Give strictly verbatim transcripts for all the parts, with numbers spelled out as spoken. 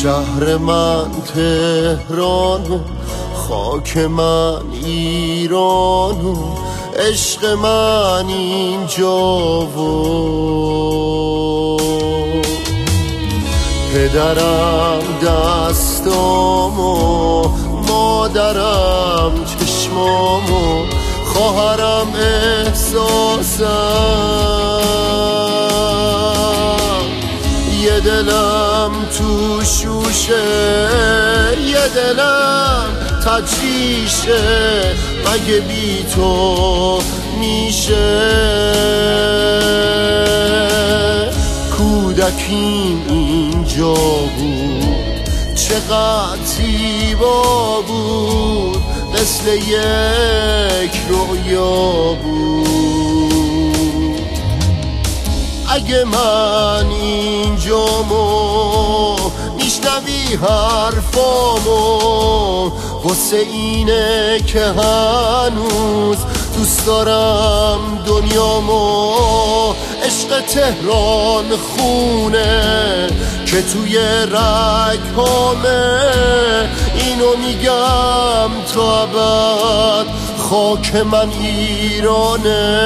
شهر من تهران و خاک من ایران و عشق من اینجا و پدرم دستام و مادرم چشمام و خواهرم احساسم، یه دلم تو شوشه یه دلم تجریشه، مگه بی تو میشه؟ کودکیم اینجا بود چقدر زیبا بود، مثل یک رویا بود. اگه من اینجامو میشنوی حرفامو، واسه اینه که هنوز دوست دارم دنیامو. عشق تهران خونه که توی رگ‌هامه، اینو میگم تا ابد خاک من ایرانه.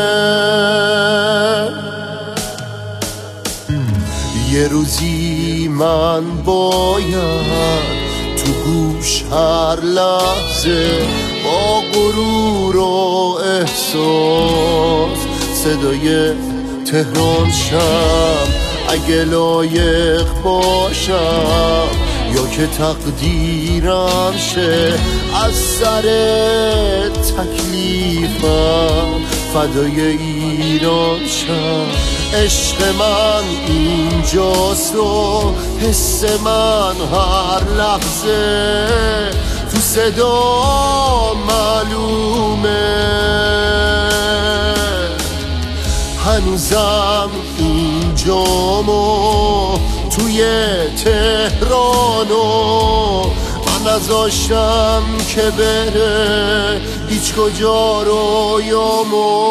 یه روزی من باید تو گوش هر لحظه با غرور و احساس صدای تهران شم، اگه لایق باشم یا که تقدیرم شه از سر تکلیفم فدای ایران شم. عشق من اینجاست و حس من هر لحظه تو صدا معلومه. هنوزم اینجام و توی تهرانو من نذاشتم که بره هیچ کجا رویامو.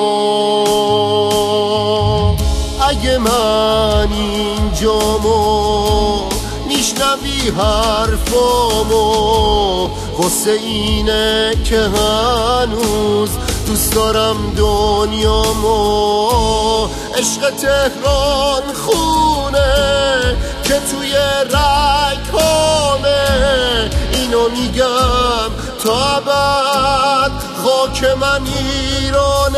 اگه من اینجامو میشنوی حرفامو، واسه اینه که هنوز دوست دارم دنیامو. عشق تهران خونه که توی رگ‌هامه، اینو میگم تا ابد خاک من ایران.